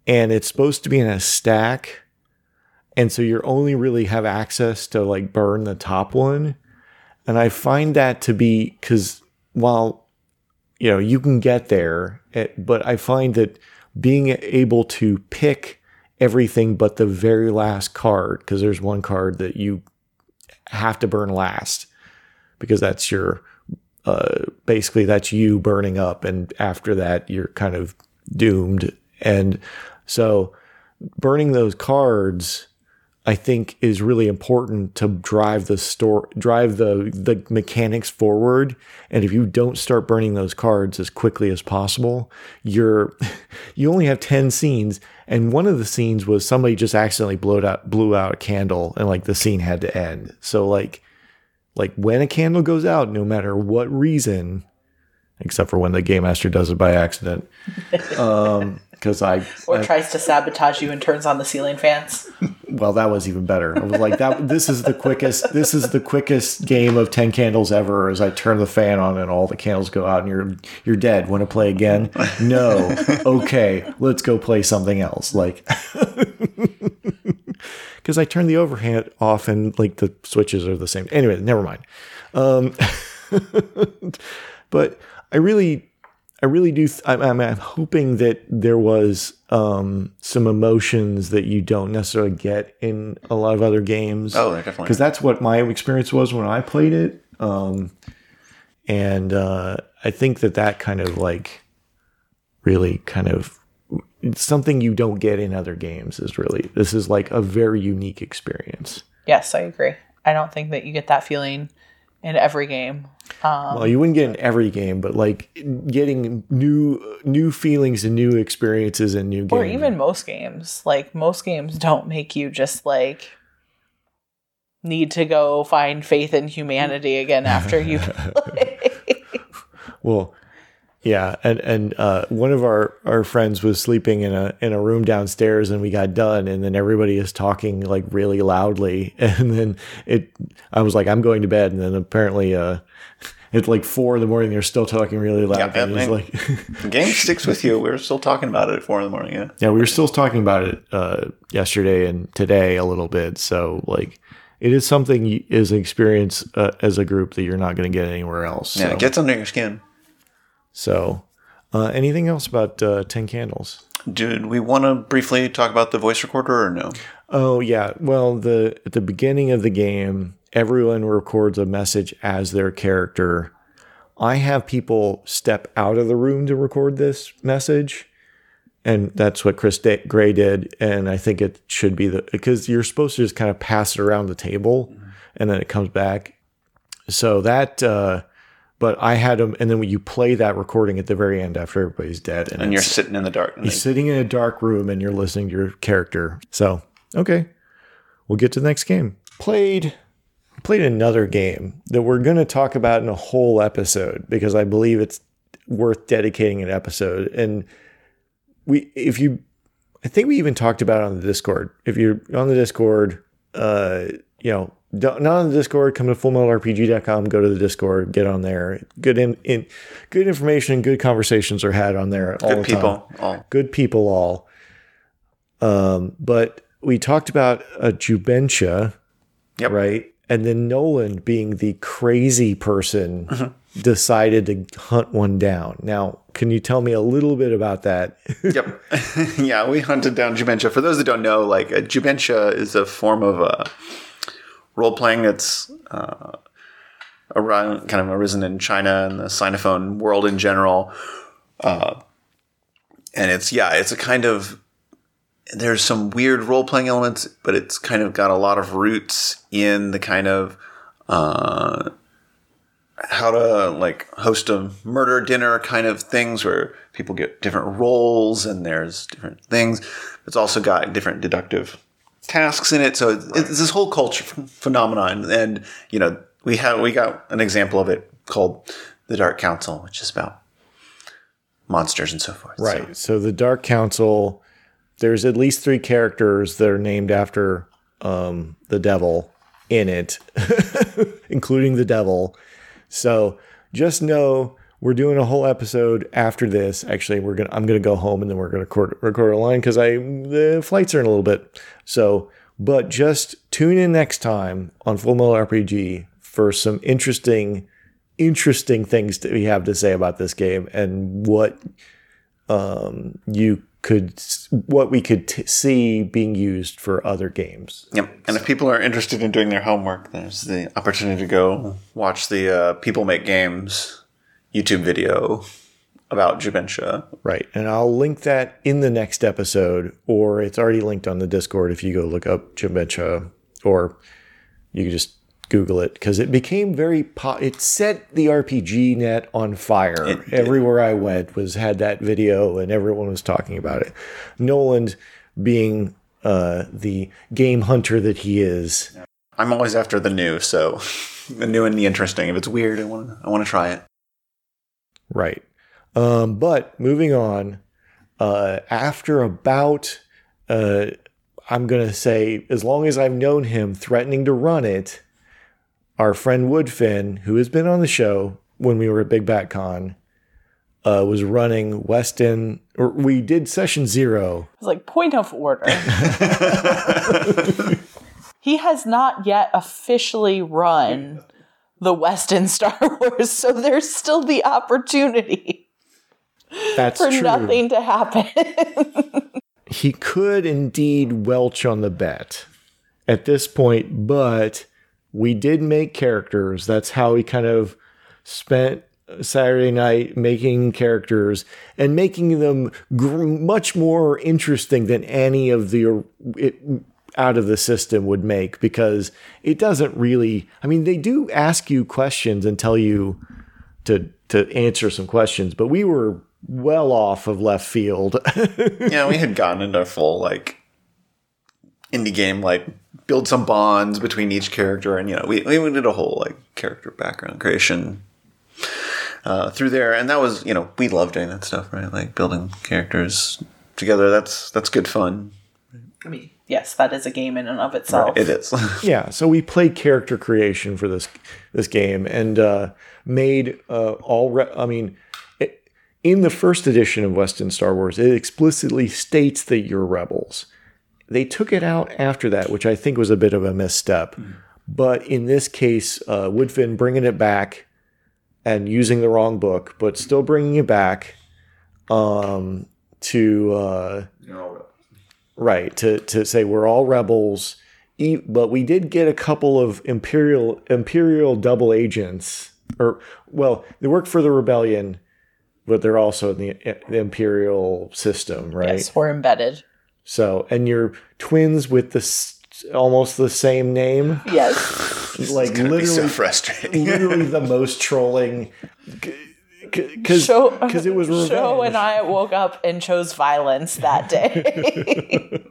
S1: and it's supposed to be in a stack. And so you only really have access to like burn the top one. And I find that to be, because while, you know, you can get there, but I find that being able to pick everything but the very last card, because there's one card that you have to burn last, because that's your, uh, basically that's you burning up. And after that, you're kind of doomed. And so burning those cards, I think, is really important to drive the store, drive the the mechanics forward. And if you don't start burning those cards as quickly as possible, you're you only have ten scenes. And one of the scenes was somebody just accidentally blew out blew out a candle, and like the scene had to end. So like like when a candle goes out, no matter what reason, except for when the game master does it by accident, um, because I
S2: or
S1: I,
S2: tries to sabotage you and turns on the ceiling fans.
S1: Well, that was even better. I was like, "That this is the quickest. This is the quickest game of ten candles ever." As I turn the fan on and all the candles go out, and you're you're dead. Want to play again? No. Okay, let's go play something else. Like, because I turned the overhead off and like the switches are the same. Anyway, never mind. Um, but I really. I really do. Th- I'm, I'm hoping that there was um, some emotions that you don't necessarily get in a lot of other games.
S3: Oh, definitely.
S1: Because that's what my experience was when I played it. Um, and uh, I think that that kind of like really kind of it's something you don't get in other games is really, this is like a very unique experience.
S2: Yes, I agree. I don't think that you get that feeling in every game. Um,
S1: well, you wouldn't get in every game, but like getting new new feelings and new experiences in new games.
S2: Or even most games. Like most games don't make you just like need to go find faith in humanity again after you play.
S1: Well, yeah, and and uh, one of our, our friends was sleeping in a in a room downstairs, and we got done, and then everybody is talking like really loudly, and then it, I was like, I'm going to bed, and then apparently, uh, it's like four in the morning, they're still talking really loud.
S3: Yeah,
S1: and it's like
S3: the game sticks with you. We were still talking about it at four in the morning. Yeah,
S1: yeah, we were still talking about it uh, yesterday and today a little bit. So like, it is something you, is an experience uh, as a group that you're not going to get anywhere else.
S3: Yeah,
S1: so.
S3: it gets under your skin.
S1: So, uh, anything else about uh, ten Candles?
S3: Did we want to briefly talk about the voice recorder or no?
S1: Oh, yeah. Well, the at the beginning of the game, everyone records a message as their character. I have people step out of the room to record this message, and that's what Chris Da- Gray did. And I think it should be the because you're supposed to just kind of pass it around the table, mm-hmm. and then it comes back. So that. Uh, But I had them, and then when you play that recording at the very end after everybody's dead, and,
S3: and you're sitting in the dark.
S1: You're sitting in a dark room, and you're listening to your character. So, okay, we'll get to the next game. Played, played another game that we're going to talk about in a whole episode because I believe it's worth dedicating an episode. And we, if you, I think we even talked about it on the Discord. If you're on the Discord, uh, you know. Not on the Discord, come to full metal R P G dot com, go to the Discord, get on there. Good in, in good information, good conversations are had on there all
S3: good
S1: the
S3: people,
S1: time.
S3: all.
S1: Good people all. Um, but we talked about a Jubentia,
S3: yep.
S1: right? And then Nolan, being the crazy person, mm-hmm. decided to hunt one down. Now, can you tell me a little bit about that?
S3: Yep. Yeah, we hunted down Jubentia. For those that don't know, like a Jubentia is a form of a role-playing that's uh, around, kind of arisen in China and the Sinophone world in general. Uh, and it's, yeah, it's a kind of, there's some weird role-playing elements, but it's kind of got a lot of roots in the kind of uh, how to like host a murder dinner kind of things where people get different roles and there's different things. It's also got different deductive tasks in it, so it's, right. it's this whole culture phenomenon, and you know we have we got an example of it called the Dark Council, which is about monsters and so forth.
S1: Right. So, so the Dark Council, there's at least three characters that are named after um, the devil in it, including the devil. So just know we're doing a whole episode after this. Actually, we're gonna I'm gonna go home and then we're gonna record, record a line because I the flights are in a little bit. So, but just tune in next time on Full Metal R P G for some interesting, interesting things that we have to say about this game and what um, you could what we could t- see being used for other games.
S3: Yep. And if people are interested in doing their homework, there's the opportunity to go watch the uh, People Make Games YouTube video about Jabensha.
S1: Right. And I'll link that in the next episode, or it's already linked on the Discord if you go look up Jabensha, or you can just Google it, because it became very po- it set the R P G net on fire.
S3: It
S1: Everywhere I went was had that video and everyone was talking about it. Nolan, being uh, the game hunter that he is.
S3: I'm always after the new, so the new and the interesting. If it's weird, I want to I want to try it.
S1: Right. Um, but moving on, uh, after about, uh, I'm going to say, as long as I've known him threatening to run it, our friend Woodfin, who has been on the show when we were at Big Bat Con, uh, was running Weston, or we did session zero.
S2: It's like, point of order. He has not yet officially run the Weston Star Wars, so there's still the opportunity
S1: That's
S2: for
S1: true.
S2: nothing to happen.
S1: He could indeed welch on the bet at this point, but we did make characters. That's how we kind of spent Saturday night making characters and making them gr- much more interesting than any of the it, out of the system would make, because it doesn't really, I mean, they do ask you questions and tell you to to answer some questions, but we were well off of left field.
S3: Yeah, we had gotten into full like indie game, like build some bonds between each character, and you know, we we did a whole like character background creation uh, through there, and that was, you know, we love doing that stuff, right? Like building characters together. That's that's good fun.
S2: I mean, yes, that is a game in and of itself.
S3: Right, it is.
S1: Yeah, so we played character creation for this this game and uh, made uh, all. Re- I mean, it, in the first edition of Weston Star Wars, it explicitly states that you're rebels. They took it out after that, which I think was a bit of a misstep. Mm. But in this case, uh, Woodfin bringing it back and using the wrong book, but still bringing it back um, to. Uh, Right, to, to say we're all rebels, but we did get a couple of imperial imperial double agents, or well, they work for the rebellion, but they're also in the, the imperial system, right?
S2: Yes, we're embedded.
S1: So, and you're twins with the almost the same name.
S2: Yes,
S1: like literally,
S3: so frustrating.
S1: Literally the most trolling. Because it was revenge.
S2: Sho and I woke up and chose violence that day.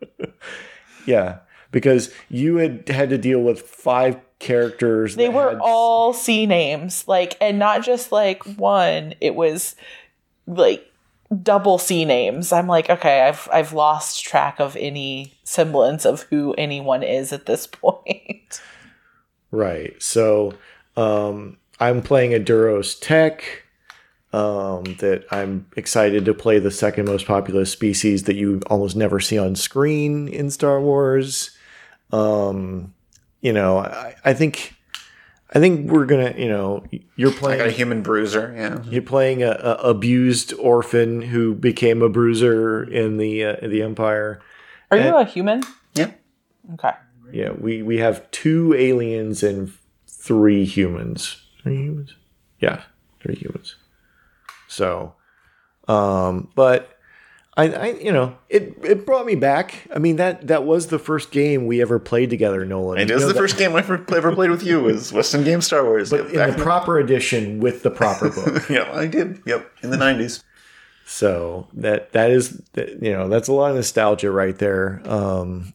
S1: Yeah, because you had had to deal with five characters.
S2: They
S1: that
S2: were
S1: had...
S2: all C names, like, and not just like one. It was like double C names. I'm like, okay, I've I've lost track of any semblance of who anyone is at this point.
S1: Right. So um, I'm playing a Duros Tech. Um, that I'm excited to play the second most popular species that you almost never see on screen in Star Wars. Um, you know, I, I think, I think we're gonna, you know, you're playing
S3: I got a human bruiser. Yeah,
S1: you're playing a, a abused orphan who became a bruiser in the uh, the Empire.
S2: Are
S1: and,
S2: you a human?
S3: Yeah.
S2: Okay.
S1: Yeah, we we have two aliens and three humans. Three humans. Yeah, three humans. So, um, but I, I, you know, it, it brought me back. I mean, that, that was the first game we ever played together, Nolan.
S3: It
S1: you
S3: is
S1: know
S3: the
S1: that,
S3: first game I ever, ever played with you was Western Game Star Wars.
S1: But in the proper edition with the proper book.
S3: Yeah, I did. Yep. In the nineties.
S1: So that, that is, you know, that's a lot of nostalgia right there. Um,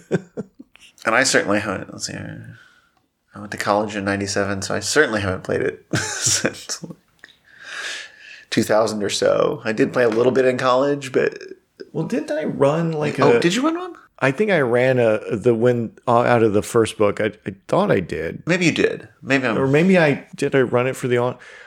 S3: and I certainly haven't, let's see, I went to college in ninety-seven, so I certainly haven't played it since two thousand or so. I did play a little bit in college, but
S1: well, didn't I run like
S3: oh,
S1: a?
S3: Did you run one?
S1: I think I ran a the when uh, out of the first book. I, I thought I did.
S3: Maybe you did. Maybe I'm.
S1: Or maybe I did. I run it for the on.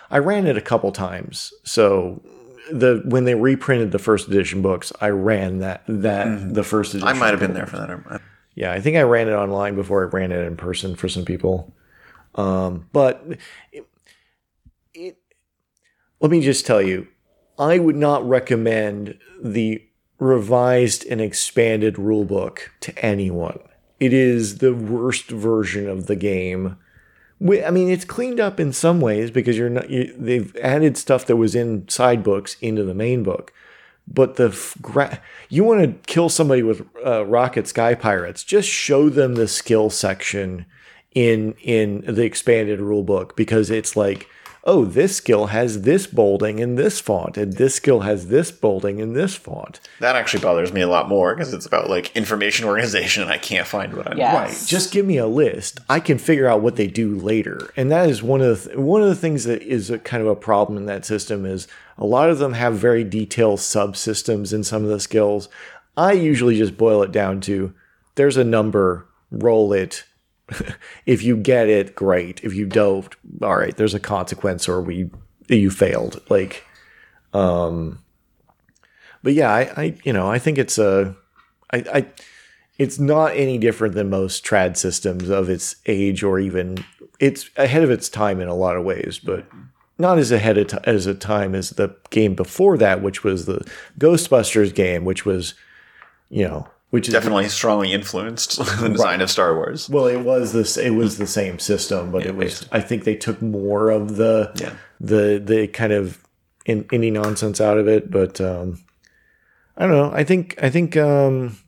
S1: I ran it a couple times. So the when they reprinted the first edition books, I ran that that mm-hmm. the first edition.
S3: I might have been there for that.
S1: Yeah, I think I ran it online before I ran it in person for some people. Um, but it, it, let me just tell you, I would not recommend the revised and expanded rulebook to anyone. It is the worst version of the game. I mean, it's cleaned up in some ways because you're not. You, they've added stuff that was in side books into the main book. But the gra- you want to kill somebody with uh, rocket sky pirates, just show them the skill section in in the expanded rulebook, because it's like, oh, this skill has this bolding in this font, and this skill has this bolding in this font.
S3: That actually bothers me a lot more because it's about like information organization, and I can't find what I need.
S2: Yes.
S1: Right. Just give me a list. I can figure out what they do later, and that is one of the th- one of the things that is a kind of a problem in that system is a lot of them have very detailed subsystems in some of the skills. I usually just boil it down to there's a number, roll it. If you get it, great. If you don't, all right, there's a consequence, or we you failed. Like, um, but yeah, I, I you know, I think it's a, I, I, it's not any different than most trad systems of its age, or even it's ahead of its time in a lot of ways, but not as ahead of t- as a time as the game before that, which was the Ghostbusters game, which was, you know. Which is
S3: definitely strongly influenced the design right. of Star Wars.
S1: Well, it was this. It was the same system, but yeah, it was. Basically. I think they took more of the
S3: yeah.
S1: the the kind of in, indie nonsense out of it. But um, I don't know. I think I think um,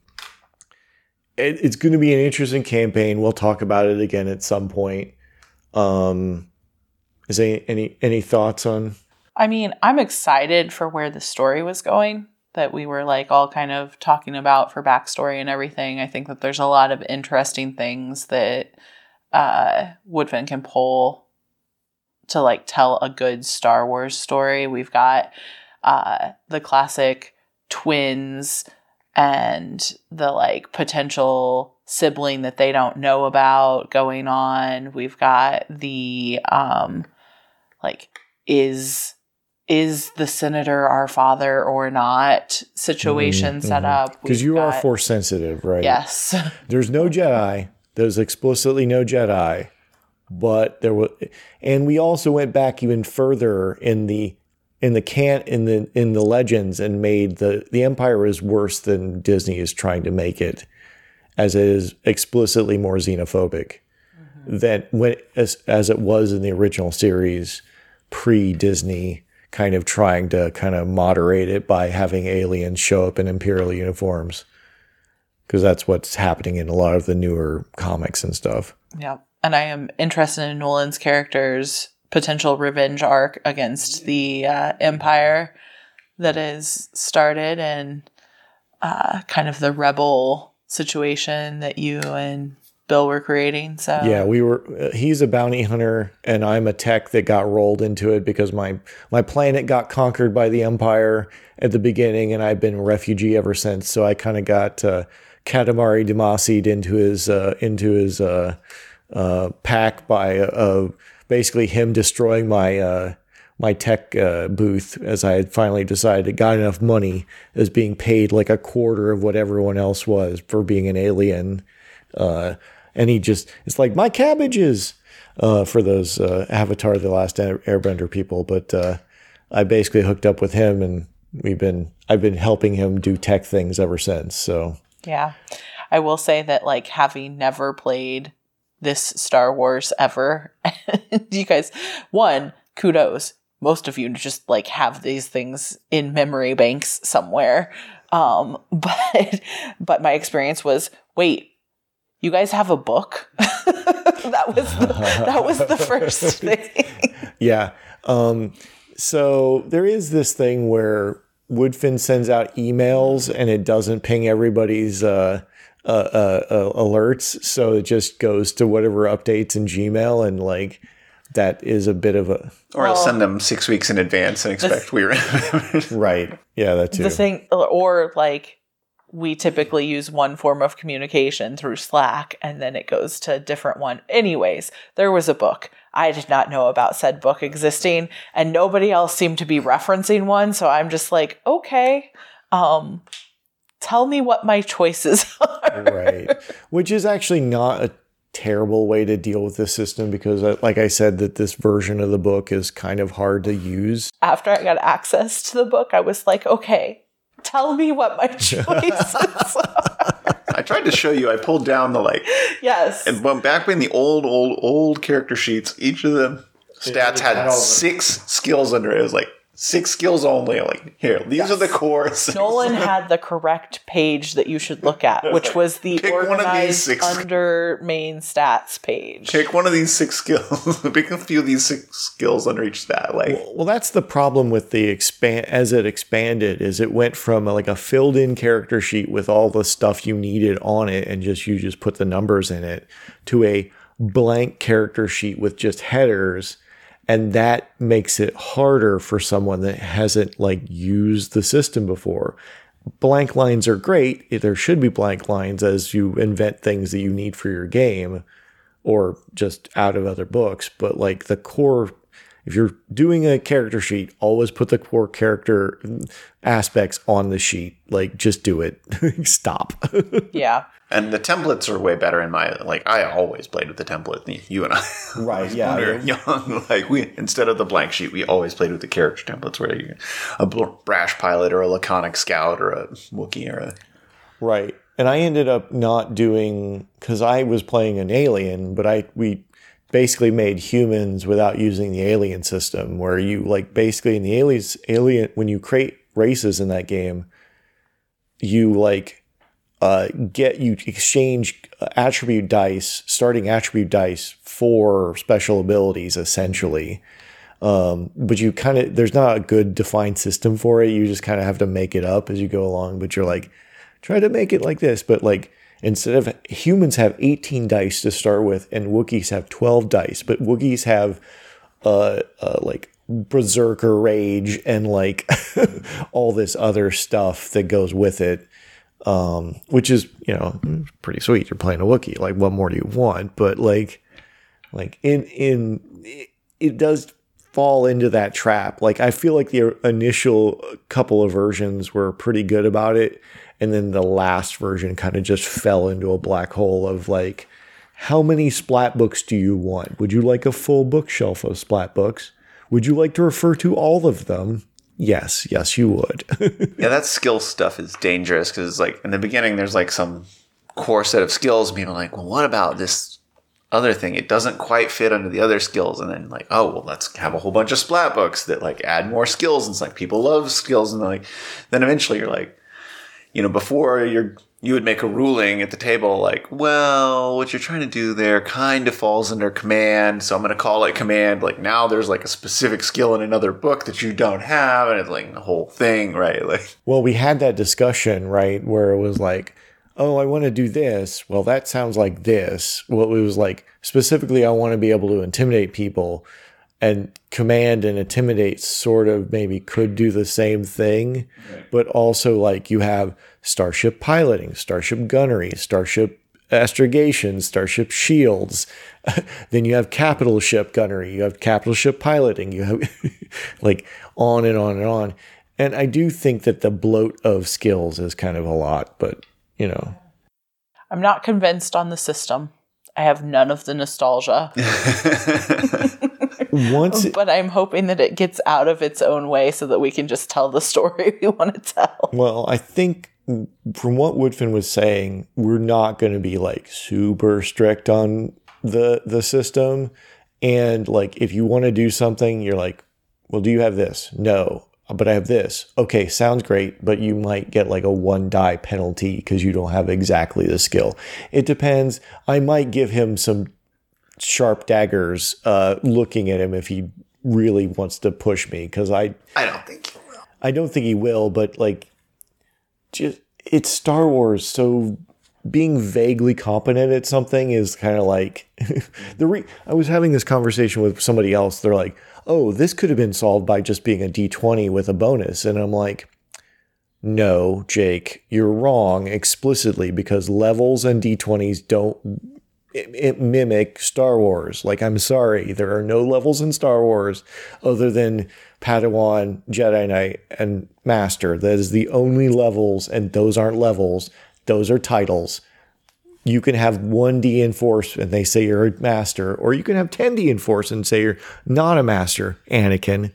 S1: it, it's going to be an interesting campaign. We'll talk about it again at some point. Um, is there any any thoughts on?
S2: I mean, I'm excited for where the story was going, that we were like all kind of talking about for backstory and everything. I think that there's a lot of interesting things that uh, Woodfin can pull to like tell a good Star Wars story. We've got uh, the classic twins and the like potential sibling that they don't know about going on. We've got the um, like is... is the senator our father or not situation mm-hmm. set up.
S1: Because you got, are force sensitive, right?
S2: Yes.
S1: There's no Jedi. There's explicitly no Jedi. But there was, and we also went back even further in the in the can in the in the legends and made the the Empire is worse than Disney is trying to make it, as it is explicitly more xenophobic mm-hmm. than when as as it was in the original series pre-Disney. Kind of trying to kind of moderate it by having aliens show up in Imperial uniforms, because that's what's happening in a lot of the newer comics and stuff.
S2: Yeah, and I am interested in Nolan's character's potential revenge arc against the uh, Empire that is started, and uh, kind of the rebel situation that you and Bill were creating. So
S1: yeah, we were. Uh, he's a bounty hunter, and I'm a tech that got rolled into it because my my planet got conquered by the Empire at the beginning, and I've been a refugee ever since. So I kind of got uh, Katamari Damaci'd into his uh, into his uh, uh, pack by uh, basically him destroying my uh, my tech uh, booth, as I had finally decided it got enough money as being paid like a quarter of what everyone else was for being an alien. Uh, And he just, it's like, my cabbages, uh, for those uh, Avatar The Last Airbender people. But uh, I basically hooked up with him, and we've been, I've been helping him do tech things ever since. So
S2: yeah, I will say that, like, having never played this Star Wars ever, you guys, one, kudos. Most of you just like have these things in memory banks somewhere. Um, but but my experience was, wait, you guys have a book? that was the, that was the first thing.
S1: Yeah. Um, so there is this thing where Woodfin sends out emails and it doesn't ping everybody's uh, uh, uh, uh, alerts. So it just goes to whatever updates in Gmail, and like that is a bit of a...
S3: Or I'll well, send them six weeks in advance and expect we were...
S1: Right. Yeah, that too.
S2: The thing, or like... we typically use one form of communication through Slack, and then it goes to a different one. Anyways, there was a book. I did not know about said book existing, and nobody else seemed to be referencing one. So I'm just like, okay, um, tell me what my choices are.
S1: Right. Which is actually not a terrible way to deal with this system because, uh, like I said, that this version of the book is kind of hard to use.
S2: After I got access to the book, I was like, okay, tell me what my choices are.
S3: I tried to show you. I pulled down the like.
S2: Yes.
S3: And when back in the old, old, old character sheets, each of the stats had six skills under it. It was like six skills only. Like, here, these yes. are the cores.
S2: Nolan had the correct page that you should look at, which was the
S3: Pick
S2: organized
S3: one of these six.
S2: under main stats page.
S3: Pick one of these six skills. Pick a few of these six skills under each stat. Like,
S1: well, well, that's the problem with the expand as it expanded. Is it went from a, like a filled-in character sheet with all the stuff you needed on it, and just you just put the numbers in it, to a blank character sheet with just headers. And that makes it harder for someone that hasn't like used the system before. Blank lines are great. There should be blank lines as you invent things that you need for your game or just out of other books. But like the core, if you're doing a character sheet, always put the core character aspects on the sheet. Like just do it. Stop.
S2: Yeah.
S3: And the templates are way better in my, like, I always played with the template, you and I.
S1: Right, yeah.
S3: When we were young, like, we, instead of the blank sheet, we always played with the character templates where you, a brash pilot or a laconic scout or a Wookiee or a...
S1: Right. And I ended up not doing, because I was playing an alien, but I, we basically made humans without using the alien system, where you, like, basically in the aliens, alien, when you create races in that game, you, like, Uh, get you exchange attribute dice, starting attribute dice for special abilities, essentially. Um, but you kind of, there's not a good defined system for it. You just kind of have to make it up as you go along. But you're like, try to make it like this. But like, instead of humans have eighteen dice to start with, and Wookiees have twelve dice, but Wookiees have uh, uh like berserker rage and like all this other stuff that goes with it. Um, which is, you know, pretty sweet. You're playing a Wookiee. Like, what more do you want? But like, like in, in, it, it does fall into that trap. Like, I feel like the initial couple of versions were pretty good about it. And then the last version kind of just fell into a black hole of like, how many splat books do you want? Would you like a full bookshelf of splat books? Would you like to refer to all of them? Yes, yes, you would.
S3: Yeah, that skill stuff is dangerous because, like, in the beginning, there's like some core set of skills. And people are like, well, what about this other thing? It doesn't quite fit under the other skills. And then, like, oh, well, let's have a whole bunch of splat books that like add more skills. And it's like people love skills, and like, then eventually you're like, you know, before you're you would make a ruling at the table like, well, what you're trying to do there kind of falls under command, so I'm going to call it command. Like, now there's like a specific skill in another book that you don't have, and it's like the whole thing, right? Like,
S1: well, we had that discussion, right, where it was like, oh, I want to do this. Well, that sounds like this. Well, it was like, specifically, I want to be able to intimidate people, and command and intimidate sort of maybe could do the same thing, right. But also like you have starship piloting, starship gunnery, starship astrogation, starship shields. Then you have capital ship gunnery, you have capital ship piloting, you have like on and on and on. And I do think that the bloat of skills is kind of a lot, but you know.
S2: I'm not convinced on the system. I have none of the nostalgia.
S1: Once it,
S2: but I'm hoping that it gets out of its own way so that we can just tell the story we want to tell.
S1: Well, I think from what Woodfin was saying, we're not going to be like super strict on the the system. And like, if you want to do something, you're like, well, do you have this? No, but I have this. Okay, sounds great, but you might get like a one die penalty because you don't have exactly the skill. It depends. I might give him some sharp daggers uh, looking at him if he really wants to push me, because I
S3: I don't think he will.
S1: I don't think he will, but like, just it's Star Wars, so being vaguely competent at something is kind of like the re- I was having this conversation with somebody else. They're like, oh, this could have been solved by just being a D twenty with a bonus. And I'm like, no, Jake, you're wrong explicitly, because levels and D twenties don't it, it mimic Star Wars. Like, I'm sorry, there are no levels in Star Wars other than Padawan, Jedi Knight, and Master. That is the only levels, and those aren't levels. Those are titles. You can have one D in Force and they say you're a master, or you can have ten D in Force and say you're not a master, Anakin.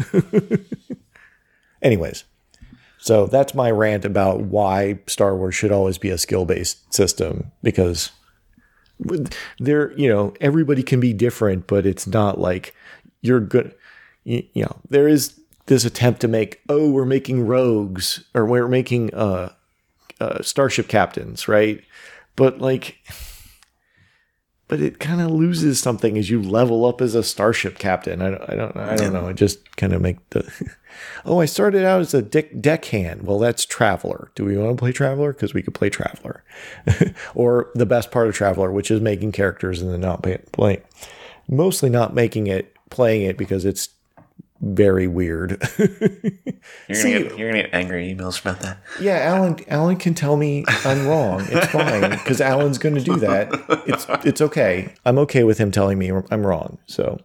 S1: Anyways, so that's my rant about why Star Wars should always be a skill-based system, because there, you know, everybody can be different, but it's not like you're good. You, you know, there is this attempt to make, oh, we're making rogues, or we're making uh, uh, starship captains, right? But like, but it kind of loses something as you level up as a starship captain. I don't, I don't, I don't know. It just kind of make the, oh, I started out as a deck deckhand. Well, that's Traveler. Do we want to play Traveler? Because we could play Traveler, or the best part of Traveler, which is making characters and then not play, play, mostly not making it, playing it because it's very weird.
S3: You're
S1: See,
S3: gonna get you're gonna get angry emails about that.
S1: Yeah, Alan. Alan can tell me I'm wrong. It's fine because Alan's going to do that. It's it's okay. I'm okay with him telling me I'm wrong. So,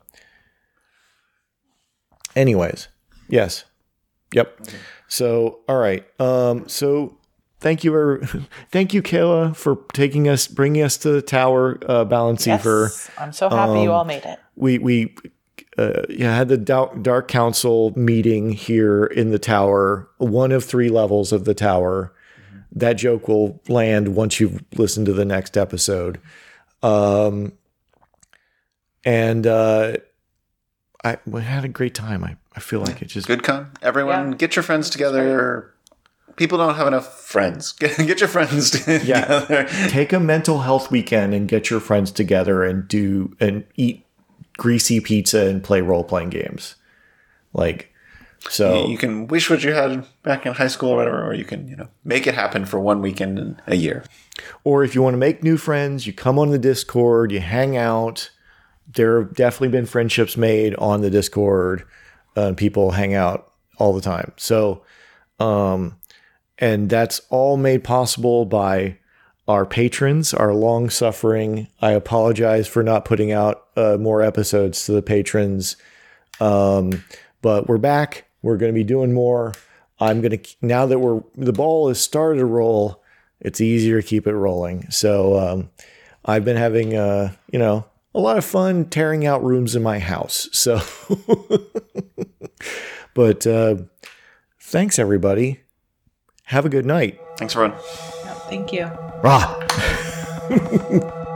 S1: anyways, yes, yep. So, all right. Um. So, thank you, er, thank you, Kayla, for taking us, bringing us to the tower, uh, Balanceiver.
S2: Yes, I'm so happy um, you all made it.
S1: We we. Uh, yeah, had the Dark Council meeting here in the tower, one of three levels of the tower. Mm-hmm. That joke will land once you've listened to the next episode. Um, and uh, I we had a great time. I, I feel like it just...
S3: Good con. Everyone, yeah. Get your friends together. People don't have enough friends. Get, get your friends together.
S1: Yeah. Take a mental health weekend and get your friends together and do and eat greasy pizza and play role-playing games. Like, so
S3: you can wish what you had back in high school or whatever, or you can, you know, make it happen for one weekend in a year.
S1: Or if you want to make new friends, you come on the Discord, you hang out. There have definitely been friendships made on the Discord. Uh, people hang out all the time. So, um, and that's all made possible by our patrons, our long-suffering. I apologize for not putting out uh, more episodes to the patrons, um, but we're back. We're going to be doing more. I'm going to, now that we're the ball has started to roll, it's easier to keep it rolling. So um, I've been having, uh, you know, a lot of fun tearing out rooms in my house. So, but uh, thanks everybody. Have a good night.
S3: Thanks, everyone.
S2: Thank you.
S1: Rah.